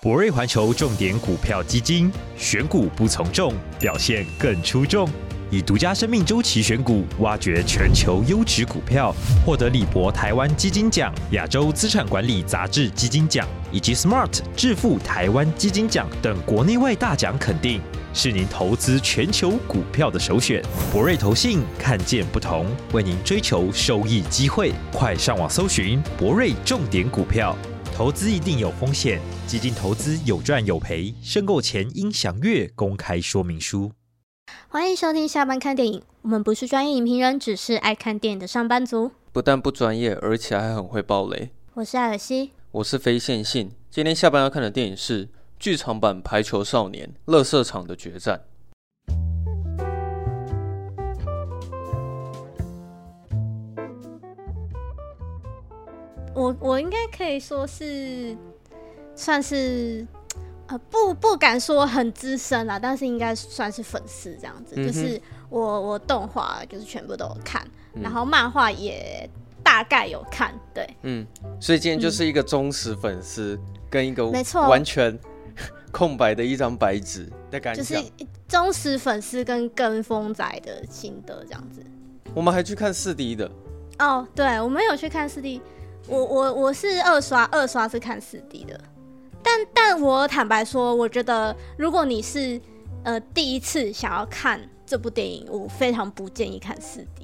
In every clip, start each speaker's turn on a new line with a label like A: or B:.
A: 博瑞环球重点股票基金，选股不从众，表现更出众。以独家生命周期选股，挖掘全球优质股票，获得李博台湾基金奖、亚洲资产管理杂志基金奖以及 Smart 致富台湾基金奖等国内外大奖肯定，是您投资全球股票的首选。博瑞投信看见不同，为您追求收益机会。快上网搜寻博瑞重点股票。投资一定有风险，基金投资有赚有赔，申购前应详阅公开说明书。
B: 欢迎收听下班看电影，我们不是专业影评人，只是爱看电影的上班族。
C: 不但不专业，而且还很会爆雷。
B: 我是艾尔西，我
C: 是非线性。今天下班要看的电影是剧场版《排球少年：垃圾场的决战》。
B: 我应该可以说是算是不敢说很资深啦，但是应该算是粉丝这样子。就是我动画就是全部都有看，然后漫画也大概有看，对。
C: 所以今天就是一个忠实粉丝跟一个完全空白的一张白纸的感觉，
B: 就是忠实粉丝跟跟风仔的心得这样子。
C: 我们还去看 4D 的
B: 哦，对，我们有去看 4D。我是二刷是看 4D 的，但我坦白说，我觉得如果你是第一次想要看这部电影，我非常不建议看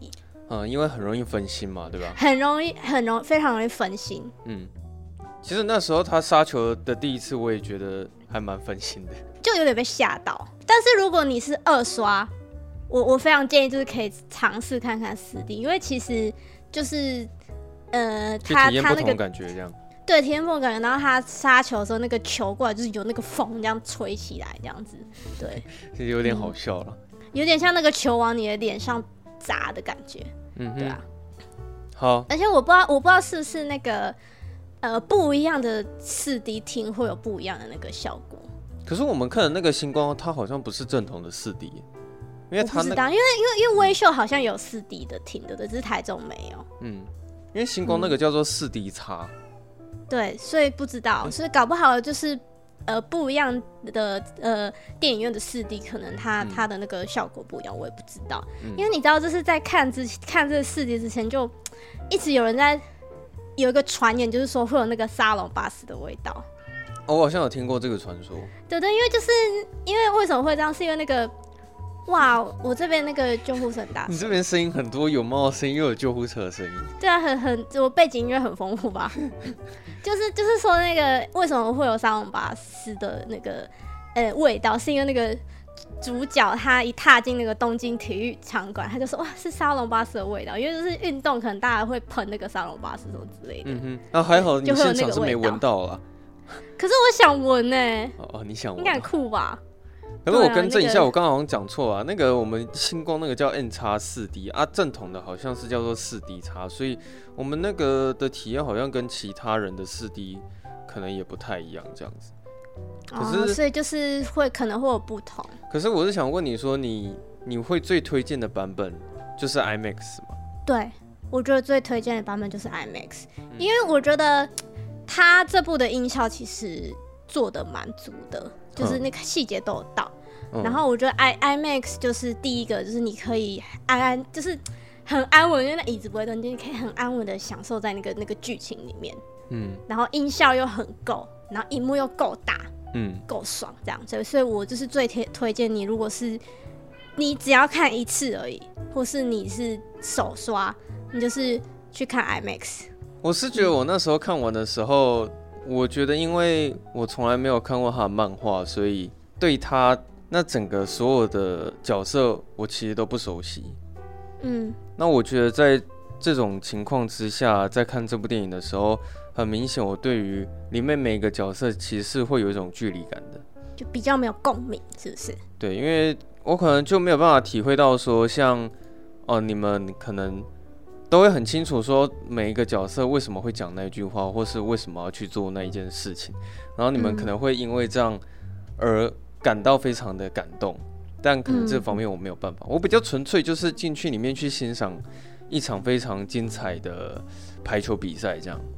B: 4D。
C: 因为很容易分心嘛，对吧？
B: 非常容易分心。
C: 其实那时候他杀球的第一次，我也觉得还蛮分心的，
B: 就有点被嚇到。但是如果你是二刷，我非常建议就是可以尝试看看 4D， 因为其实就是
C: 他体验不同的感觉这样。
B: 对，体验不同的感觉。然后他杀球的时候，那个球过来就是有那个风这样吹起来，这样子。对，
C: 其实有点好笑了，
B: 有点像那个球往你的脸上砸的感觉。对啊。
C: 好。
B: 而且我不知道是不是那个不一样的 4D 厅会有不一样的那个效果。
C: 可是我们看的那个星光，它好像不是正统的 4D， 因为它
B: 我不知道，因为微秀好像有 4D 的厅，对不对？只是台中没有。
C: 因为星光那个叫做4D 叉，
B: 对，所以不知道，所以搞不好就是不一样的电影院的 4D， 可能它的那个效果不一样，我也不知道。因为你知道，就是在看这个 4D 之前，就一直有人有一个传言，就是说会有那个沙龙巴斯的味道。
C: 我好像有听过这个传说。
B: 对，因为为什么会这样？是因为那个。哇，我这边那个救护车很大声。
C: 你这边声音很多，有猫的声音，又有救护车的声音。
B: 对啊，我背景音乐很丰富吧？就是说那个为什么会有沙龙巴斯的那个味道，是因为那个主角他一踏进那个东京体育场馆，他就说哇是沙龙巴斯的味道，因为就是运动可能大家会喷那个沙龙巴斯什么之类的。
C: 还好你现场是没闻到啦。
B: 可是我想闻欸。
C: 你想闻？
B: 应该很酷吧？
C: 可是我更正一下，我刚刚好像讲错啊。那个我们星光那个叫 N-4D 啊，正统的好像是叫做 4D 叉，所以我们那个的体验好像跟其他人的 4D 可能也不太一样这样子。可是
B: 所以就是可能会有不同。
C: 可是我是想问你说，你会最推荐的版本就是 IMAX 吗？
B: 对，我觉得最推荐的版本就是 IMAX，因为我觉得它这部的音效其实做的蛮足的。就是那个细节都有到，然后我觉得 IMAX 就是第一个，就是你可以就是很安稳，因为那椅子不会动，你可以很安稳的享受在那个剧情里面，然后音效又很够，然后荧幕又够大，够爽这样，所以我就是最推荐你，如果是你只要看一次而已，或是你是手刷，你就是去看 IMAX。
C: 我是觉得我那时候看完的时候。我觉得，因为我从来没有看过他的漫画，所以对他那整个所有的角色，我其实都不熟悉。那我觉得在这种情况之下，在看这部电影的时候，很明显，我对于里面每一个角色其实是会有一种距离感的，
B: 就比较没有共鸣，是不是？
C: 对，因为我可能就没有办法体会到说，像你们可能。都会很清楚说每一个角色为什么会讲那句话，或是为什么要去做那一件事情，然后你们可能会因为这样而感到非常的感动，但可能这方面我没有办法，我比较纯粹就是进去里面去欣赏一场非常精彩的排球比赛这样。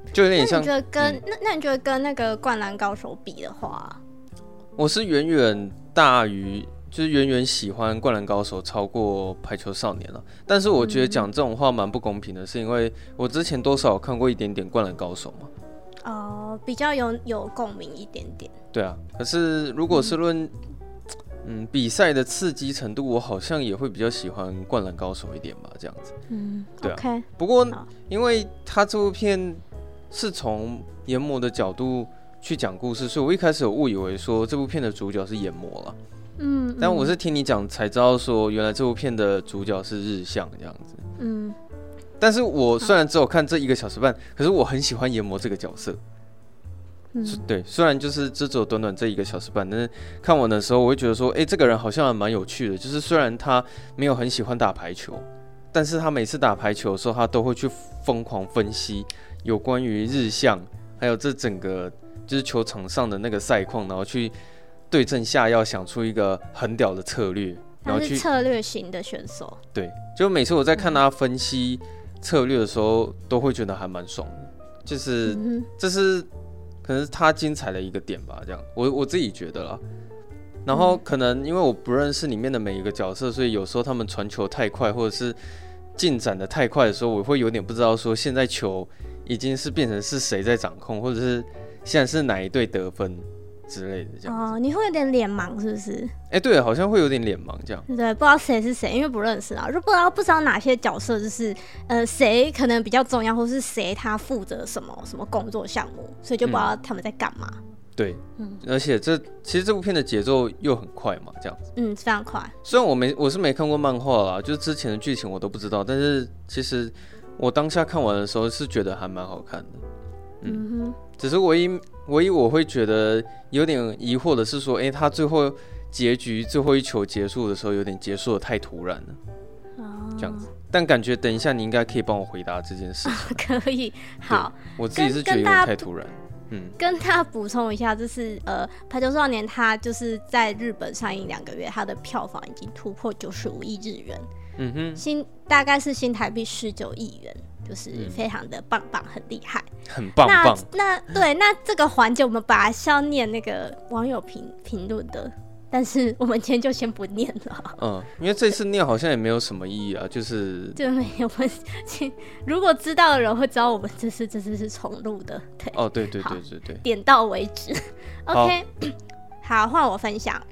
C: 就有点像。
B: 那你觉得跟、那你觉得跟那个灌篮高手比的话，
C: 我是远远大于，就是远远喜欢灌篮高手超过排球少年了。但是我觉得讲这种话蛮不公平的，是因为我之前多少有看过一点点灌篮高手嘛。
B: 比较有共鸣一点点。
C: 对啊，可是如果是论比赛的刺激程度，我好像也会比较喜欢灌篮高手一点吧，这样子。对啊。
B: OK。
C: 不过因为他这部片是从研磨的角度去讲故事，所以我一开始有误以为说这部片的主角是研磨了。但我是听你讲才知道说，原来这部片的主角是日向这样子。但是我虽然只有看这1个小时半，可是我很喜欢研磨这个角色。对，虽然就是只有短短这1个小时半，但是看完的时候，我会觉得说，这个人好像还蛮有趣的。就是虽然他没有很喜欢打排球，但是他每次打排球的时候，他都会去疯狂分析有关于日向，还有这整个就是球场上的那个赛况，然后去对症下药，想出一个很屌的策略。然后
B: 他是策略型的选手。
C: 对，就每次我在看他分析策略的时候，都会觉得还蛮爽的。就是这是可能是他精彩的一个点吧，这样我自己觉得啦。然后可能因为我不认识里面的每一个角色，所以有时候他们传球太快，或者是进展的太快的时候，我会有点不知道说现在球已经是变成是谁在掌控，或者是现在是哪一队得分之类的这样子。
B: 你会有点脸盲是不是？
C: 对，好像会有点脸盲这样。
B: 对，不知道谁是谁，因为不认识啊，就不知道哪些角色就是谁可能比较重要，或是谁他负责什么工作项目，所以就不知道他们在干嘛。
C: 对，而且其实这部片的节奏又很快嘛，这样子。
B: 非常快。
C: 虽然我是没看过漫画啦，就是之前的剧情我都不知道，但是其实我当下看完的时候是觉得还蛮好看的。只是唯一我会觉得有点疑惑的是说，他最后结局最后一球结束的时候，有点结束的太突然了，这样子。但感觉等一下你应该可以帮我回答这件事情。
B: 可以，好。
C: 我自己是觉得有点太突然。
B: 跟大家补充一下，就是排球少年它就是在日本上映2个月，它的票房已经突破95亿日元，大概是新台币19亿元，就是非常的棒，很厉害，
C: 很棒。
B: 那这个环节我们本来是要念那个网友评论的，但是我们今天就先不念了。
C: 因为这次念好像也没有什么意义啊，就
B: 没有。如果知道的人会知道我们这次是重录的。对。对，点到为止。OK， 好，换我分享。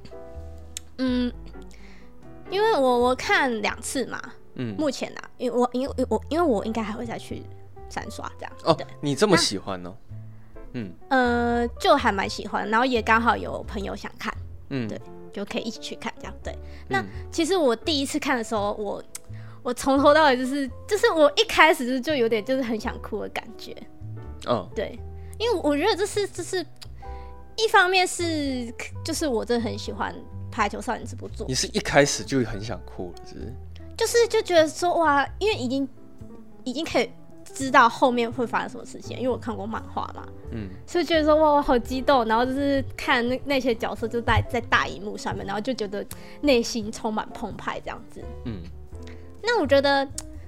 B: 因为我看2次嘛，目前啊，因为我应该还会再去3刷这样。
C: 你这么喜欢呢？
B: 就还蛮喜欢，然后也刚好有朋友想看。对，就可以一起去看这样。对，那其实我第一次看的时候，我从头到尾就是我一开始就有点就是很想哭的感觉。对，因为我觉得这是一方面是就是我真的很喜欢《排球少年》这部作品。
C: 你是一开始就很想哭了，是不是？
B: 就觉得说哇，因为已经可以知道后面会发生什么事情，因为我看过漫画嘛，所以觉得说哇，我好激动，然后就是看那些角色就在大荧幕上面，然后就觉得内心充满澎湃这样子。那我觉得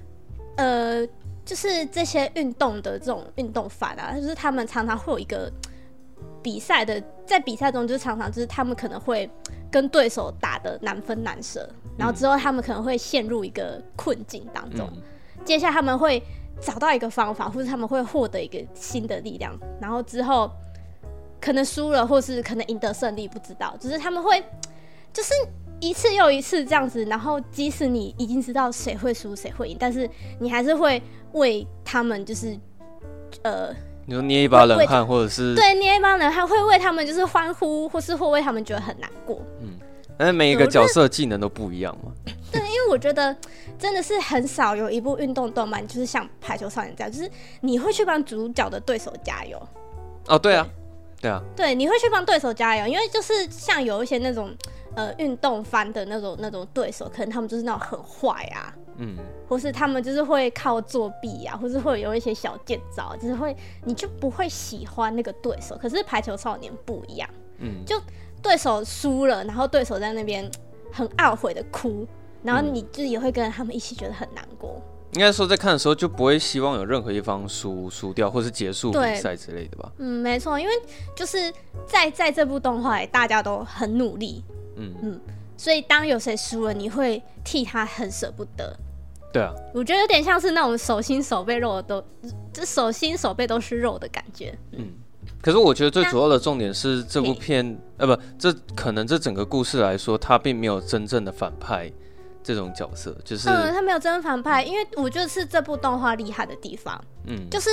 B: 就是这些运动的这种运动番啊，就是他们常常会有一个在比赛中，就是常常就是他们可能会跟对手打得难分难舍，然后之后他们可能会陷入一个困境当中，接下来他们会找到一个方法，或者他们会获得一个新的力量，然后之后可能输了，或是可能赢得胜利，不知道，就是他们会就是一次又一次这样子，然后即使你已经知道谁会输谁会赢，但是你还是会为他们就是
C: 你说捏一把冷汗，或者是
B: 对捏一把冷汗，会为他们就是欢呼，或是会为他们觉得很难过。
C: 但是每一个角色技能都不一样嘛。
B: 对，因为我觉得真的是很少有一部运动动漫就是像《排球少年》这样，就是你会去帮主角的对手加油。
C: 对啊，
B: 对，你会去帮对手加油，因为就是像有一些那种运动番的那种对手，可能他们就是那种很坏啊，或是他们就是会靠作弊啊，或是会有一些小剑招，就是你就不会喜欢那个对手。可是《排球少年》不一样，就对手输了，然后对手在那边很懊悔的哭，然后你就也会跟他们一起觉得很难过。
C: 应该说在看的时候就不会希望有任何一方输掉，或是结束比赛之类的吧。
B: 没错，因为就是在这部动画里，大家都很努力，所以当有谁输了，你会替他很舍不得。
C: 对啊，
B: 我觉得有点像是那种手心手背肉的这手心手背都是肉的感觉。
C: 可是我觉得最主要的重点是这部片，这可能这整个故事来说，它并没有真正的反派这种角色，就是
B: 他没有真反派，因为我觉得是这部动画厉害的地方，就是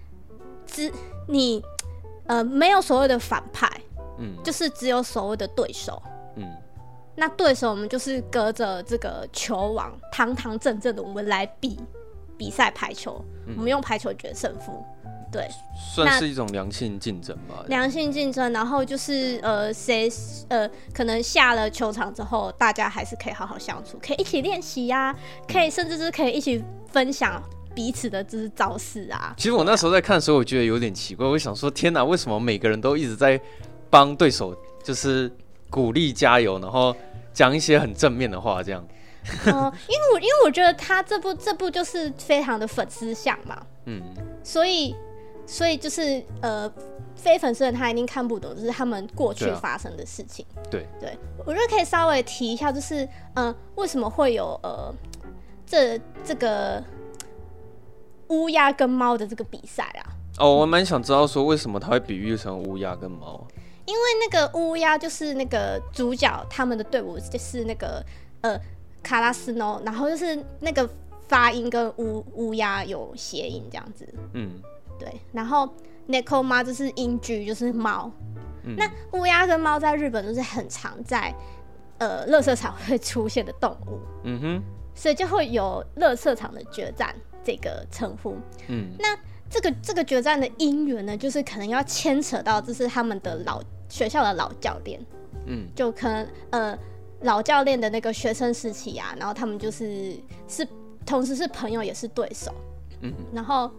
B: 你没有所谓的反派，就是只有所谓的对手，那对手我们就是隔着这个球网，堂堂正正的我们来比赛排球，我们用排球决胜负。对，
C: 算是一种良性竞争吧。
B: 良性竞争，然后就是谁可能下了球场之后，大家还是可以好好相处，可以一起练习呀，可以甚至是可以一起分享彼此的就是招式啊。
C: 其实我那时候在看的时候，我觉得有点奇怪，我想说天哪，为什么每个人都一直在帮对手就是鼓励加油，然后讲一些很正面的话这样？
B: 因为我觉得他这部就是非常的粉丝向嘛，所以就是非粉丝人他一定看不懂，就是他们过去发生的事情。对，我觉得可以稍微提一下，就是为什么会有这个乌鸦跟猫的这个比赛啊？
C: 我蛮想知道说为什么他会比喻成乌鸦跟猫。
B: 因为那个乌鸦就是那个主角他们的队伍就是那个卡拉斯诺，然后就是那个发音跟乌鸦有谐音这样子。对，然后 Nekoma 就是音句，就是猫。那乌鸦跟猫在日本都是很常在垃圾场会出现的动物。所以就会有垃圾场的决战这个称呼。那这个决战的因缘呢，就是可能要牵扯到就是他们的学校的老教练。就可能老教练的那个学生时期啊，然后他们就是同时是朋友也是对手。然后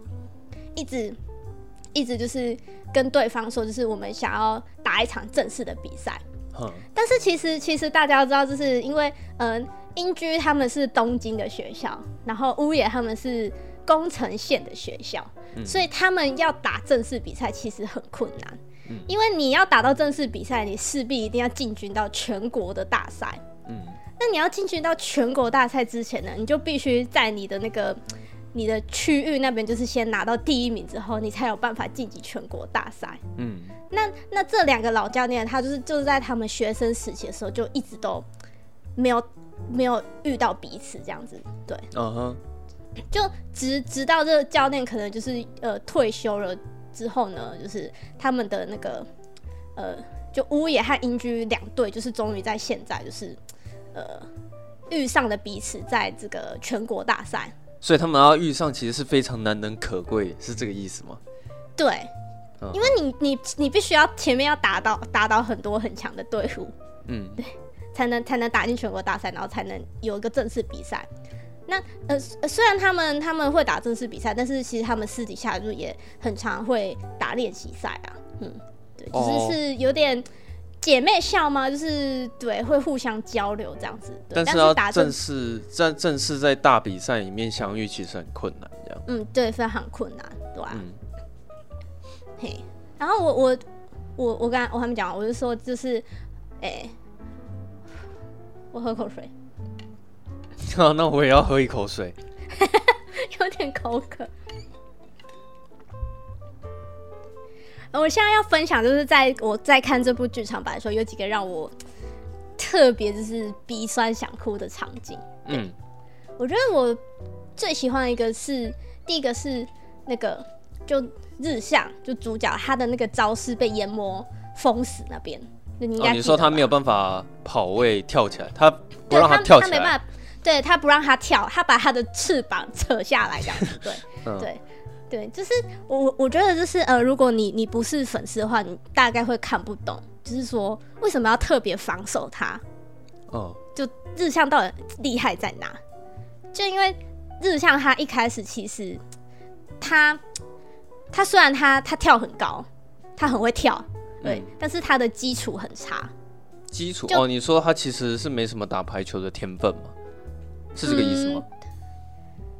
B: 一直就是跟对方说，就是我们想要打一场正式的比赛。但是其实大家都知道，就是因为英居他们是东京的学校，然后乌野他们是宫城县的学校，所以他们要打正式比赛其实很困难。因为你要打到正式比赛，你势必一定要进军到全国的大赛。那你要进军到全国大赛之前呢，你就必须在你的区域那边就是先拿到第1名之后，你才有办法晋级全国大赛。那这两个老教练，他就是在他们学生时期的时候就一直都没有遇到彼此这样子。对，就直到这个教练可能就是退休了之后呢，就是他们的那个就乌野和英居两队，就是终于在现在就是遇上了彼此，在这个全国大赛。
C: 所以他们要遇上其实是非常难能可贵，是这个意思吗？
B: 对，因为你必须要前面要打倒很多很强的队伍，对，才能打进全国大赛，然后才能有一个正式比赛。那虽然他们会打正式比赛，但是其实他们私底下就也很常会打练习赛啊，对，就是有点姐妹校吗？就是对，会互相交流这样子。
C: 但是要正式在大比赛里面相遇，其实很困难，这样。
B: 对，非常困难，对啊。嘿，然后我还没讲完，我就说就是，我喝口水。
C: 那我也要喝一口水，
B: 有点口渴。我现在要分享，就是我在看这部剧场版的时候，有几个让我特别就是鼻酸想哭的场景。我觉得我最喜欢的第一个是那个就日向，就主角他的那个招式被淹没封死那边。
C: 你说他没有办法跑位跳起来，他不让他跳起来，
B: 他没办法。对，他不让他跳，他把他的翅膀扯下来，这样子。对，对，就是我觉得就是如果你不是粉丝的话，你大概会看不懂，就是说为什么要特别防守他。就日向到底厉害在哪？就因为日向他一开始其实他虽然他跳很高，他很会跳，对，但是他的基础很差。
C: 基础你说他其实是没什么打排球的天分吗？是这个意思吗？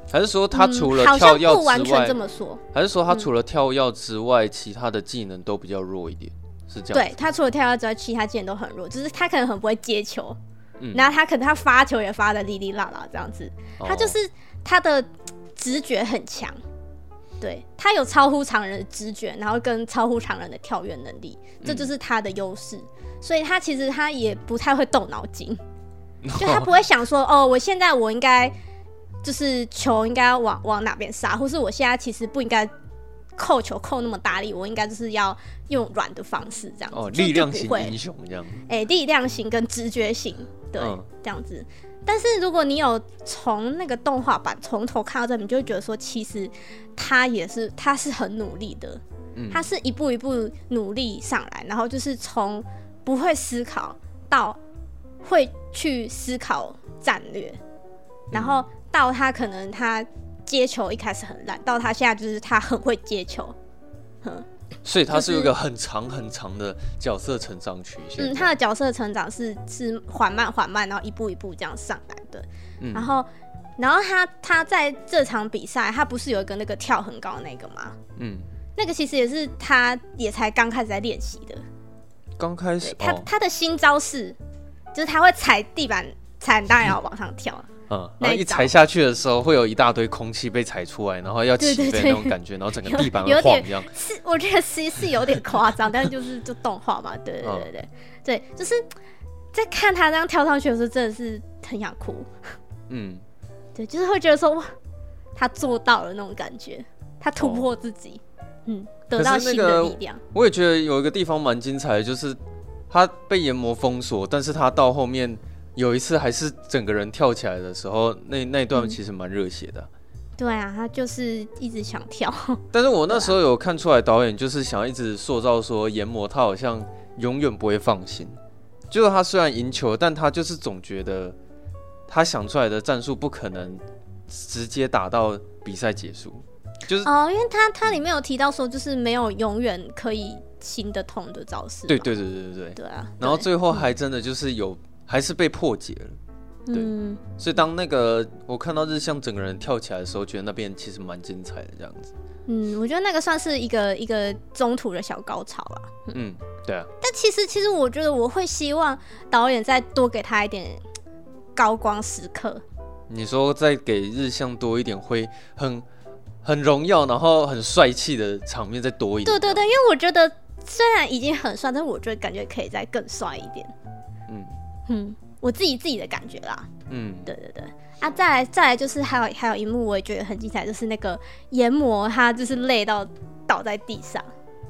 C: 还是说他除了跳跃之外，
B: 好像不完全这么说。
C: 还是说他除了跳跃之外，其他的技能都比较弱一点，是这样？
B: 对，他除了跳跃之外，其他技能都很弱，就是他可能很不会接球，然后他可能他发球也发的哩哩啦啦这样子，他就是他的直觉很强，对，他有超乎常人的直觉，然后跟超乎常人的跳跃能力，这就是他的优势。所以他其实他也不太会动脑筋，就他不会想说哦，我现在我应该就是球应该往哪边杀，或是我现在其实不应该扣球扣那么大力，我应该就是要用软的方式这样子。
C: 哦，力量型英雄这样。
B: 力量型跟直觉型，对，这样子。但是如果你有从那个动画版从头看到这，你就会觉得说，其实他是很努力的，他是一步一步努力上来，然后就是从不会思考到会去思考战略，然后到他可能他接球一开始很烂，到他现在就是他很会接球，
C: 所以他是有一个很长很长的角色成长曲线。
B: 他的角色成长是缓慢，然后一步一步这样上来的。然后他在这场比赛，他不是有一个那个跳很高的那个吗？那个其实也是他也才刚开始在练习的。
C: 刚开始，
B: 他的新招式就是他会踩地板，踩当然要往上跳。
C: 然后一踩下去的时候，会有一大堆空气被踩出来，然后要起飞那种感觉，然后整个地板会晃一样。
B: 是，我觉得是有点夸张，但是就动画嘛，对，就是在看他这样跳上去的时候，真的是很想哭。对，就是会觉得说哇，他做到了那种感觉，他突破自己，得到新的力量。
C: 我也觉得有一个地方蛮精彩的，就是他被研磨封锁，但是他到后面。有一次还是整个人跳起来的时候，那一段其实蛮热血的。
B: 对啊，他就是一直想跳。
C: 但是我那时候有看出来，导演就是想要一直塑造说，研磨他好像永远不会放心。就是他虽然赢球，但他就是总觉得他想出来的战术不可能直接打到比赛结束。就是
B: 因为他里面有提到说，就是没有永远可以行得通的招式。
C: 对。
B: 对啊。
C: 然后最后还真的就是还是被破解了，对，所以当那个我看到日向整个人跳起来的时候，觉得那边其实蛮精彩的这样子。
B: 我觉得那个算是一个中途的小高潮啦。
C: 对啊。
B: 但其实我觉得我会希望导演再多给他一点高光时刻。
C: 你说再给日向多一点会很荣耀，然后很帅气的场面再多一点。
B: 对，因为我觉得虽然已经很帅，但是我觉得感觉可以再更帅一点。我自己的感觉啦。对啊，再来就是还有一幕我也觉得很精彩，就是那个研磨他就是累到倒在地上，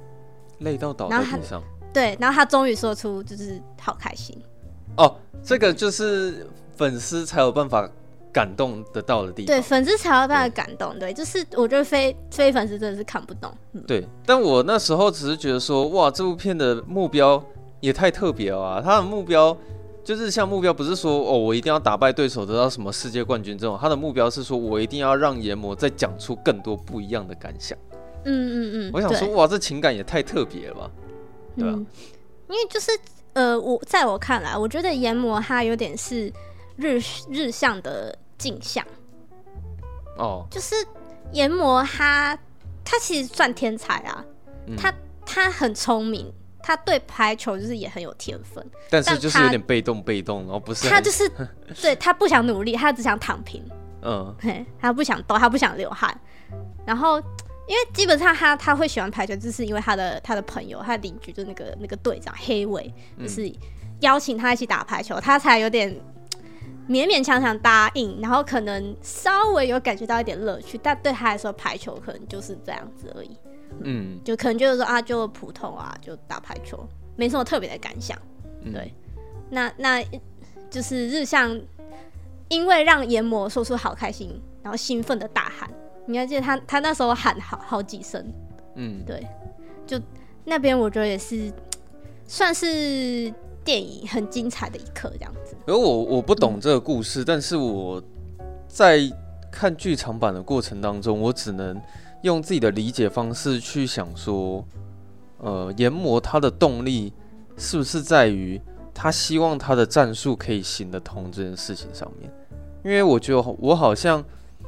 B: 对，然后他终于说出就是好开心。
C: 这个就是粉丝才有办法感动得到的地方。
B: 对，粉丝才有办法感动。对，就是我觉得非粉丝真的是看不懂。
C: 对，但我那时候只是觉得说，哇，这部片的目标也太特别了啊！他的目标。就日向目标不是说我一定要打败对手得到什么世界冠军这种，他的目标是说我一定要让研磨再讲出更多不一样的感想。我想说哇，这情感也太特别了吧，对啊。
B: 因为就是在我看来，我觉得研磨他有点是日向的镜像。就是研磨他其实算天才啊，他很聪明。他对排球就是也很有天分，
C: 但是就是有点被动，然后不是
B: 他就是对他不想努力，他只想躺平，他不想动，他不想流汗。然后因为基本上他会喜欢排球，就是因为他的朋友，他的邻居就是那个队长黑尾，就是邀请他一起打排球，他才有点勉勉强强答应，然后可能稍微有感觉到一点乐趣，但对他来说排球可能就是这样子而已。就可能就是说就普通啊，就打排球，没什么特别的感想。对，那就是日向，因为让研磨说出好开心，然后兴奋的大喊，你还记得他那时候喊好几声。对，就那边我觉得也是算是电影很精彩的一刻这样子。
C: 而我不懂这个故事，但是我在看剧场版的过程当中，我只能用自己的理解方式去想说，研磨他的动力是不是在于他希望他的战术可以行得通这件事情上面？因为我觉得我好像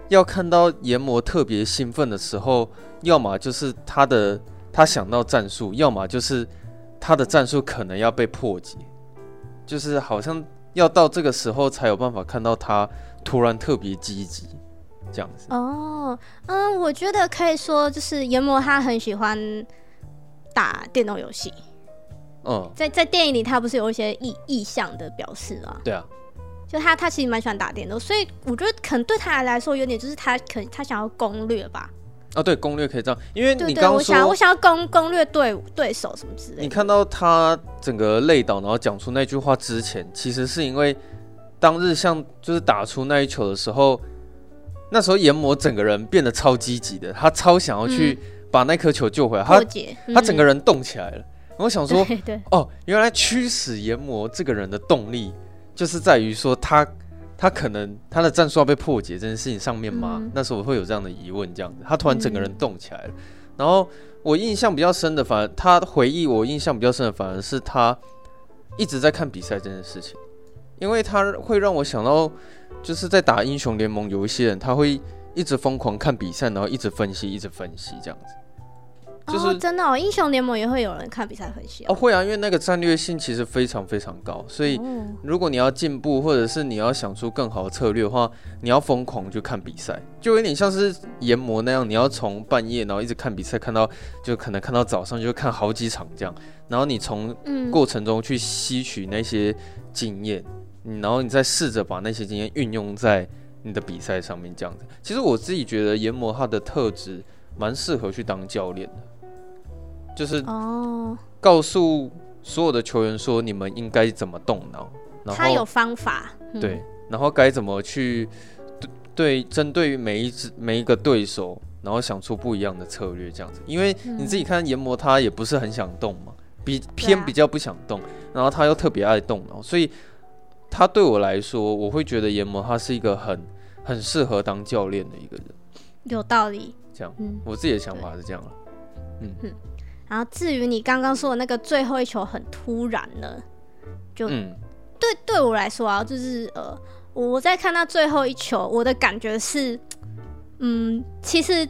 C: 要看到研磨特别兴奋的时候，要么就是他想到战术，要么就是他的战术可能要被破解，就是好像要到这个时候才有办法看到他突然特别积极这样子。
B: 我觉得可以说就是研磨他很喜欢打电动游戏。在电影里他不是有一些意象的表示啊？
C: 对啊，
B: 就他其实蛮喜欢打电动，所以我觉得可能对他来说有点就是他想要攻略吧。
C: 对，攻略可以这样，因为你刚刚说
B: 我想要攻略对手什么之类的。
C: 你看到他整个累倒，然后讲出那句话之前，其实是因为当日向就是打出那一球的时候，那时候研磨整个人变得超积极的，他超想要去把那颗球救回来，他整个人动起来了。我想说，原来驱使研磨这个人的动力，就是在于说他可能他的战术要被破解这件事情上面吗？那时候我会有这样的疑问，这样子，他突然整个人动起来了。然后我印象比较深的，反而他回忆我印象比较深的，反而是他一直在看比赛这件事情，因为他会让我想到，就是在打英雄联盟有一些人，他会一直疯狂看比赛，然后一直分析这样子。就是
B: 真的英雄联盟也会有人看比赛分析
C: 会啊，因为那个战略性其实非常非常高，所以如果你要进步，或者是你要想出更好的策略的话，你要疯狂去看比赛，就有点像是研磨那样，你要从半夜然后一直看比赛，就可能看到早上，就看好几场这样，然后你从过程中去吸取那些经验，然后你再试着把那些经验运用在你的比赛上面这样子。其实我自己觉得研磨他的特质蛮适合去当教练的。就是告诉所有的球员说你们应该怎么动脑，然后
B: 他有方法，
C: 对，然后该怎么去针对每一个对手，然后想出不一样的策略这样子。因为你自己看研磨他也不是很想动嘛，比较不想动，然后他又特别爱动脑，所以他对我来说，我会觉得研磨他是一个很适合当教练的一个人。
B: 有道理，
C: 这样，我自己的想法是这样了。
B: 然后至于你刚刚说的那个最后一球很突然了，就对我来说啊，就是我在看到最后一球，我的感觉是，其实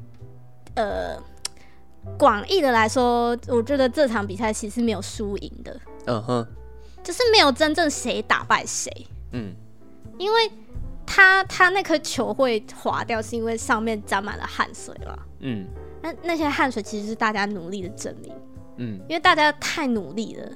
B: 广义的来说，我觉得这场比赛其实没有输赢的，就是没有真正谁打败谁，因为他那颗球会滑掉，是因为上面沾满了汗水嘛，那些汗水其实是大家努力的证明，因为大家太努力了，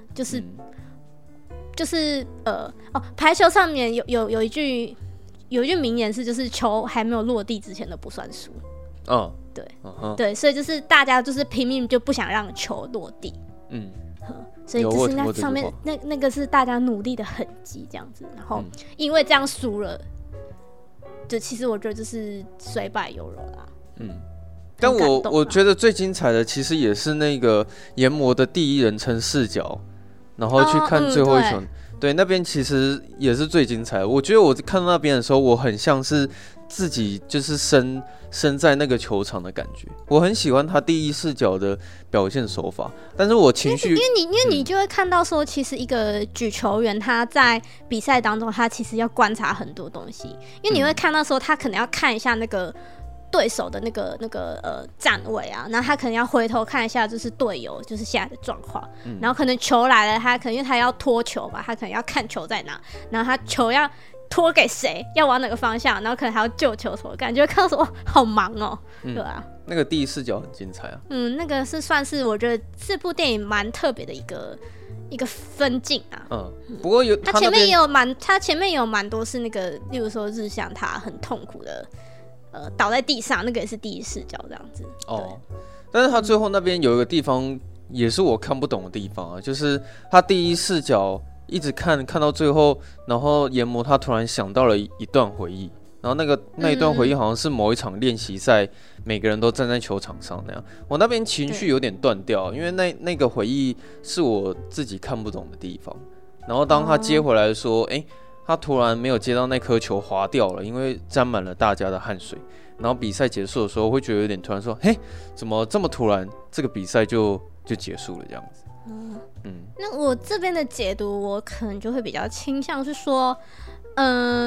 B: 就是排球上面有一句名言是，就是球还没有落地之前都不算输，对，所以就是大家就是拼命就不想让球落地，所以就是那上面那个是大家努力的痕迹这样子，然后因为这样输了，就其实我觉得就是虽败犹荣啦，
C: 但我觉得最精彩的其实也是那个研磨的第一人称视角，然后去看最后一球，对，那边其实也是最精彩的。我觉得我看到那边的时候，我很像是自己就是身在那个球场的感觉。我很喜欢他第一视角的表现手法，但是我情绪，因
B: 为你就会看到说，其实一个举球员他在比赛当中，他其实要观察很多东西，因为你会看到说他可能要看一下那个对手的那个站位啊，然后他可能要回头看一下就是队友就是现在的状况，然后可能球来了，他可能因为他要拖球吧，他可能要看球在哪，然后他球要拖给谁，要往哪个方向，然后可能还要救球什么，感觉看到说好忙哦，对啊，
C: 那个第一视角很精彩啊，
B: 那个是算是我觉得这部电影蛮特别的一个分镜啊，
C: 不过
B: 他前面也有蛮多是那个，例如说日向他很痛苦的。倒在地上，那个也是第一视角这样子。
C: 但是他最后那边有一个地方也是我看不懂的地方啊，就是他第一视角一直看到最后，然后研磨他突然想到了一段回忆，然后那一段回忆好像是某一场练习赛，每个人都站在球场上那样。我那边情绪有点断掉，因为那个回忆是我自己看不懂的地方。然后当他接回来说，他突然没有接到那颗球滑掉了，因为沾满了大家的汗水。然后比赛结束的时候，会觉得有点突然，说：“怎么这么突然？这个比赛就结束了这样子。”
B: 那我这边的解读，我可能就会比较倾向是说，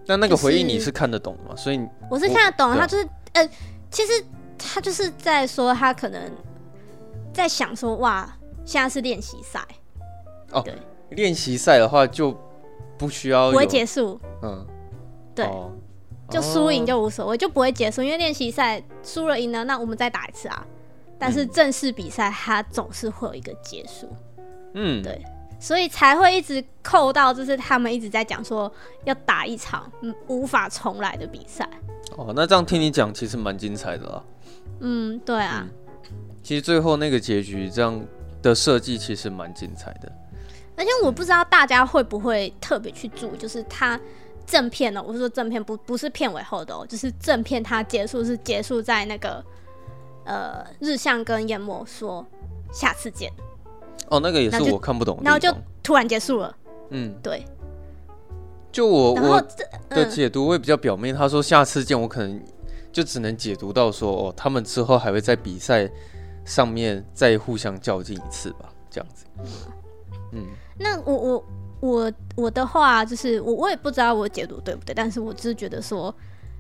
C: 但那个回应你是看得懂吗？所以
B: 我是看得懂，他就是其实他就是在说他可能在想说，哇，现在是练习赛。
C: 哦，对，练习赛的话就不需要
B: 不会结束，对，就输赢就无所谓，就不会结束，因为练习赛输了赢了，那我们再打一次啊。但是正式比赛它总是会有一个结束，对，所以才会一直扣到，就是他们一直在讲说要打一场无法重来的比赛。
C: 哦，那这样听你讲，其实蛮精彩的啦。
B: 对啊。
C: 其实最后那个结局这样的设计其实蛮精彩的。
B: 而且我不知道大家会不会特别去注意，就是它正片我是说正片，不是片尾后的就是正片它结束在那个日向跟研磨说下次见。
C: 哦，那个也是我看不懂的地方，
B: 然后就突然结束了。对。
C: 就我的解读会比较表面，他说下次见，我可能就只能解读到说，他们之后还会在比赛上面再互相较劲一次吧，这样子。
B: 那我的话就是我也不知道我解读对不对，但是我只是觉得说，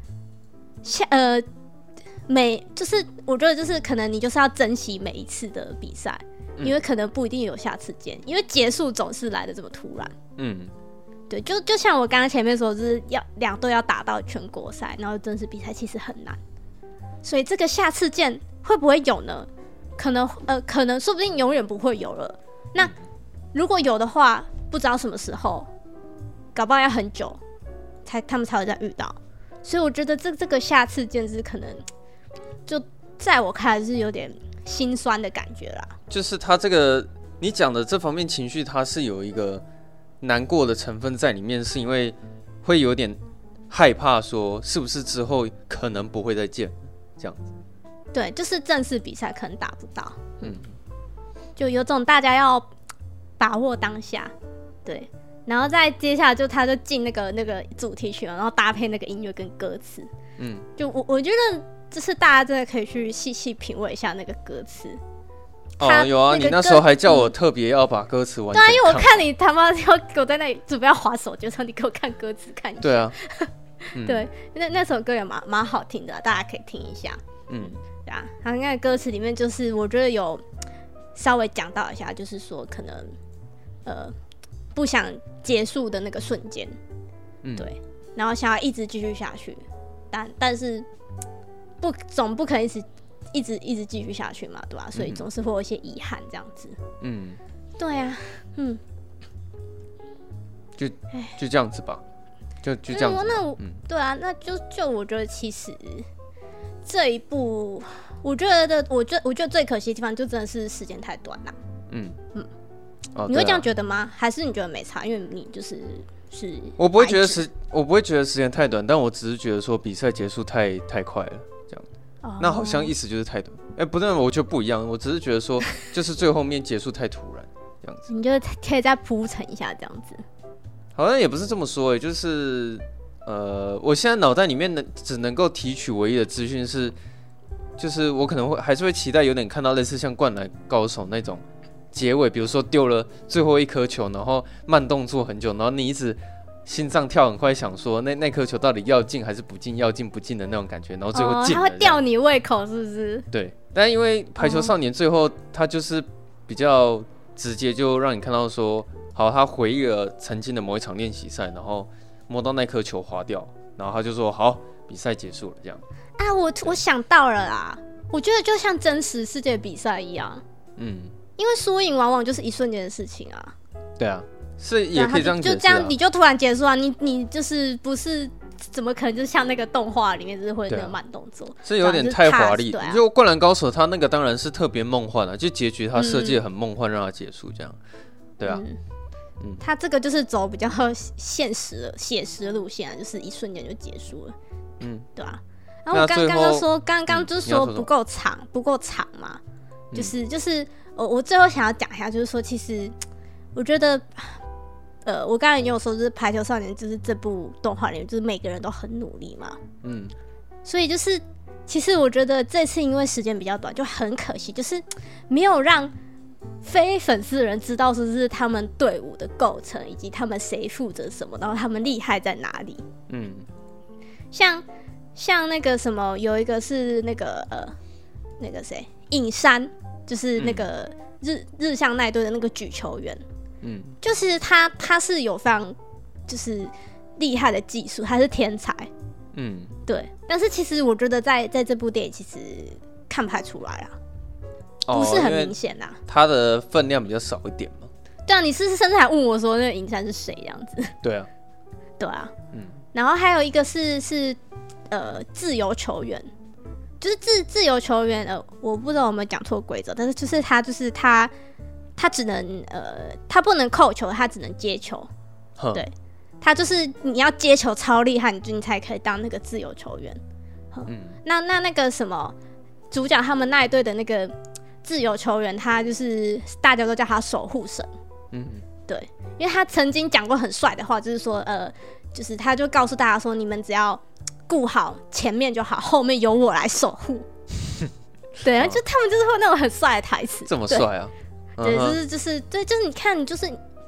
B: 就是我觉得就是可能你就是要珍惜每一次的比赛，因为可能不一定有下次见，因为结束总是来的这么突然。对，就像我刚刚前面说，就是两队要打到全国赛，然后正式比赛其实很难，所以这个下次见会不会有呢？可能说不定永远不会有了。那如果有的话，不知道什么时候，搞不好要很久他们才会再遇到。所以我觉得这个下次见是可能，就在我看来是有点心酸的感觉啦。
C: 就是他这个你讲的这方面情绪，它是有一个难过的成分在里面，是因为会有点害怕说是不是之后可能不会再见这样子。
B: 对，就是正式比赛可能打不到。就有种大家要把握当下。对，然后再接下来他就进那个主题曲，然后搭配那个音乐跟歌词。就我觉得就是大家真的可以去细细品味一下那个歌词。
C: 有啊，你那时候还叫我特别要把歌词完整看。
B: 对啊，因为我看你他妈要给我在那里准备要滑手机，说你给我看歌词看一下。
C: 对啊。
B: 对，那首歌也蛮好听的，大家可以听一下。对啊，他那个歌词里面就是我觉得有稍微讲到一下，就是说可能不想结束的那个瞬间。对，然后想要一直继续下去，但是总不可能一直继续下去嘛，对吧？所以总是会有一些遗憾这样子。对啊。
C: 就这样子吧，就这样子。
B: 对啊，那就我觉得其实这一部，我觉得最可惜的地方就真的是时间太短了。你会这样觉得吗？还是你觉得没差？因为你是
C: 我不会觉得时间太短，但我只是觉得说比赛结束太快了，这样。那好像意思就是太短。不对，我觉得不一样。我只是觉得说，就是最后面结束太突然，这样子。
B: 你就可以再铺陈一下，这样子。
C: 好像也不是这么说，就是我现在脑袋里面只能够提取唯一的资讯是，就是我可能还是会期待有点看到类似像《灌篮高手》那种结尾，比如说丢了最后一颗球，然后慢动作很久，然后你一直心脏跳很快，想说那颗球到底要进还是不进，要进不进的那种感觉，然后最后进了。
B: 它会吊你胃口，是不是？
C: 对，但因为排球少年最后他就是比较直接，就让你看到说，好，他回忆了曾经的某一场练习赛，然后摸到那颗球滑掉，然后他就说好，比赛结束了这样。
B: 啊，我想到了啦，我觉得就像真实世界比赛一样，因为输赢往往就是一瞬间的事情啊。
C: 对啊，是也可以这样解释啊。
B: 就这样你就突然结束啊，你就是不是怎么可能就像那个动画里面就是会有那个慢动作，
C: 是有点太华丽。就灌篮高手他那个当然是特别梦幻啊，就结局他设计得很梦幻，让他结束这样。对啊。
B: 他这个就是走比较写实的路线啊，就是一瞬间就结束了。对吧？然后我刚刚就是说不够长嘛，就是我最后想要讲一下，就是说其实我觉得我刚才也有说，就是《排球少年》就是这部动画里面，就是每个人都很努力嘛。所以就是其实我觉得这次因为时间比较短，就很可惜，就是没有让非粉丝的人知道是他们队伍的构成，以及他们谁负责什么，然后他们厉害在哪里。像那个什么，有一个是那个谁，影山，就是那个日向奈队的那个举球员。就是他是有非常就是厉害的技术，他是天才。对。但是其实我觉得在这部电影其实看不太出来啊，不是很明显啊。
C: 他的分量比较少一点嘛。
B: 对啊，你甚至还问我说那个影山是谁这样子。
C: 对啊，
B: 对啊。然后还有一个是自由球员，就是自由球员，我不知道有没有讲错规则，但是就是他只能他不能扣球，他只能接球。对，他就是你要接球超厉害，你才可以当那个自由球员。那个什么主角他们那一队的那个自由球员，他就是大家都叫他守护神。对，因为他曾经讲过很帅的话，就是说就是他就告诉大家说，你们只要顾好前面就好，后面由我来守护。对，然后就他们就是会那种很帅的台词。
C: 这么帅啊？
B: 对，就是你看，就是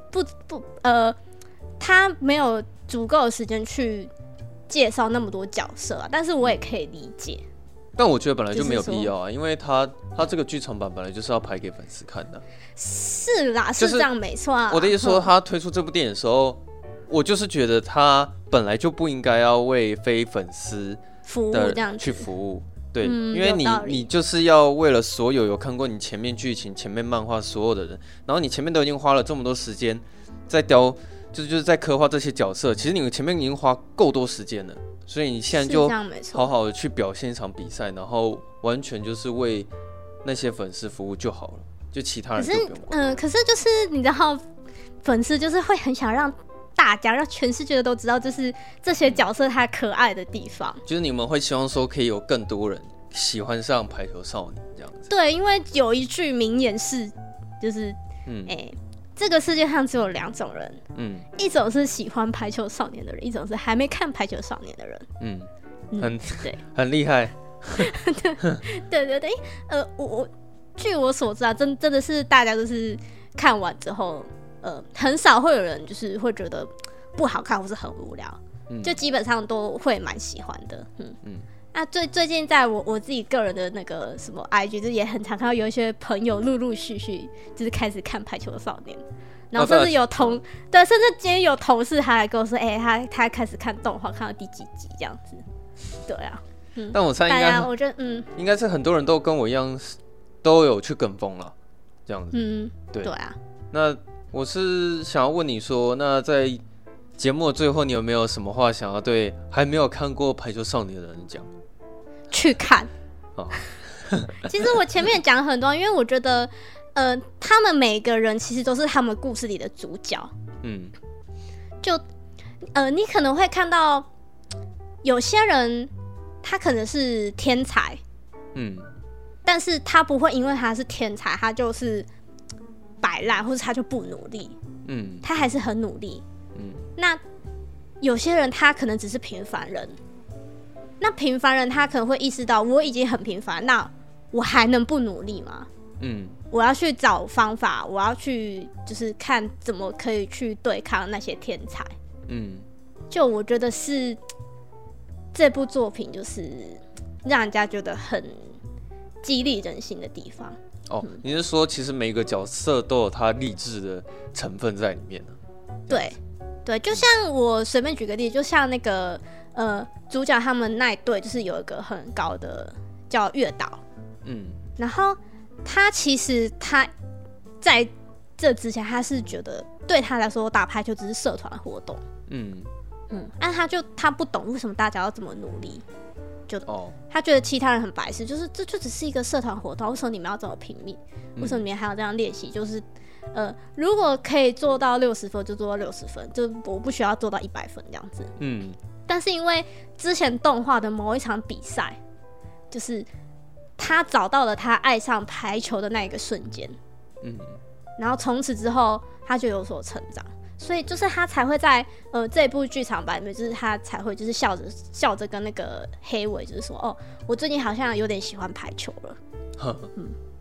B: 他没有足够的时间去介绍那么多角色啊，但是我也可以理解。
C: 但我觉得本来就没有必要啊，因为他这个剧场版本来就是要拍给粉丝看的。
B: 是啦，是这样没错啊。
C: 我的意思说，他推出这部电影的时候，我就是觉得他本来就不应该要为非粉丝
B: 服务这样子
C: 去服务。对，因为你就是要为了所有看过你前面剧情、前面漫画所有的人，然后你前面都已经花了这么多时间在就是在刻画这些角色，其实你前面已经花够多时间了，所以你现在就好好的去表现一场比赛，然后完全就是为那些粉丝服务就好了，就其他人就不用管。
B: 可是就是你知道，粉丝就是会很想让大家让全世界都知道，就是这些角色他可爱的地方。
C: 就是你们会希望说可以有更多人喜欢上排球少年这样子。
B: 对，因为有一句名言是，就是这个世界上只有两种人，一种是喜欢排球少年的人，一种是还没看排球少年的人。
C: 很厉害。
B: 对，据我所知啊，真的是大家都是看完之后，很少会有人就是会觉得不好看或是很无聊，就基本上都会蛮喜欢的。那最近在我自己个人的那个什么 IG， 就是也很常看到有一些朋友陆陆续续就是开始看排球少年，然后甚至甚至今天有同事他来跟我说，他开始看动画，看到第几集这样子。对啊。
C: 但我猜我觉得应该是很多人都跟我一样都有去跟风了这样子。对啊。那我是想要问你说，那在节目的最后，你有没有什么话想要对还没有看过排球少年的人讲？
B: 去看。其实我前面讲了很多，因为我觉得他们每个人其实都是他们故事里的主角。就你可能会看到有些人他可能是天才，但是他不会因为他是天才他就是摆烂，或者他就不努力。他还是很努力。那有些人他可能只是平凡人，那平凡人他可能会意识到我已经很平凡，那我还能不努力吗？我要去找方法，我要去就是看怎么可以去对抗那些天才。就我觉得是这部作品就是让人家觉得很激励人心的地方。
C: 你是说其实每个角色都有他励志的成分在里面呢？
B: 对，就像我随便举个例子，就像那个主角他们那一队就是有一个很高的叫月岛，然后他其实他在这之前他是觉得对他来说打排球只是社团活动，但他不懂为什么大家要这么努力，他觉得其他人很白痴，就是这就只是一个社团活动，为什么你们要这么拼命？为什么你们还要这样练习？就是如果可以做到60分就做到60分，就我不需要做到100分这样子。但是因为之前动画的某一场比赛，就是他找到了他爱上排球的那一个瞬间，然后从此之后他就有所成长，所以就是他才会在这部剧场版里面，就是他才会就是笑着跟那个黑尾就是说，我最近好像有点喜欢排球了。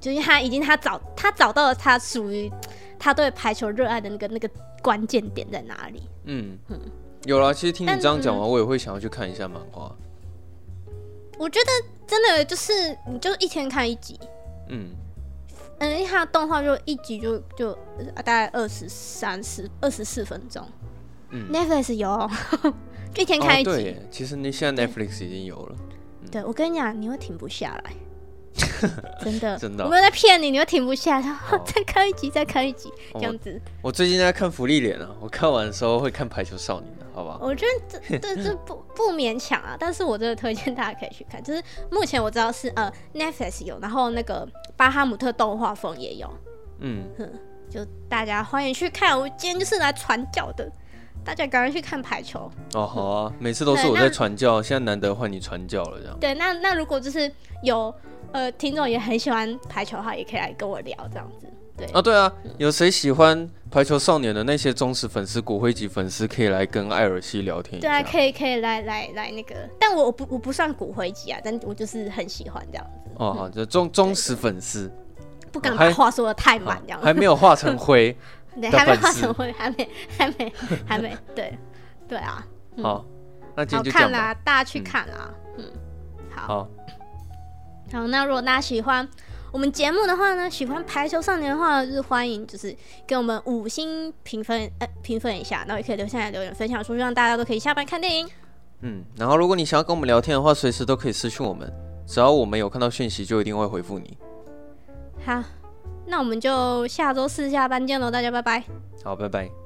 B: 就是他找到了他属于他对排球热爱的那个关键点在哪里。
C: 有啦，其实听你这样讲完，我也会想要去看一下漫画。
B: 我觉得真的就是你就一天看一集，因为它的动画就一集就大概24分钟。Netflix 有就一天看一集。
C: 对耶，其实你现在 Netflix 已经有了。
B: 对，我跟你讲，你会停不下来。真的，
C: 真的，
B: 我没有在骗你，你会停不下来，再看一集，再看一集，这样子。
C: 我最近在看福利脸啊，我看完的时候会看排球少年的，好不好？
B: 我觉得这不勉强啊，但是我真的推荐大家可以去看。就是目前我知道是Netflix 有，然后那个巴哈姆特动画风也有，就大家欢迎去看。我今天就是来传教的。大家赶快去看排球
C: 哦！好啊，每次都是我在传教，现在难得换你传教了，这样。
B: 对，那如果就是有听众也很喜欢排球的话，也可以来跟我聊这样子。对啊，
C: 对啊，有谁喜欢排球少年的那些忠实粉丝、骨灰级粉丝，可以来跟艾尔西聊天一下。
B: 对啊，可以来那个，但我不算骨灰级啊，但我就是很喜欢这样子。
C: 好，就忠实粉丝，
B: 不敢把话说的太满，这样子。
C: 还没有化成灰。
B: 对，还没化成灰，还没，对啊。
C: 好，那今天就这样吧。
B: 好看啦，大家去看啦。好，那如果大家喜欢我们节目的话呢，喜欢排球少年的话，就是欢迎就是给我们5星评分一下，然后也可以留下来留言分享出去，让大家都可以下班看电影。
C: 然后如果你想要跟我们聊天的话，随时都可以私讯我们，只要我们有看到讯息，就一定会回复你。
B: 好。那我们就下周4下班见喽，大家拜拜。
C: 好，拜拜。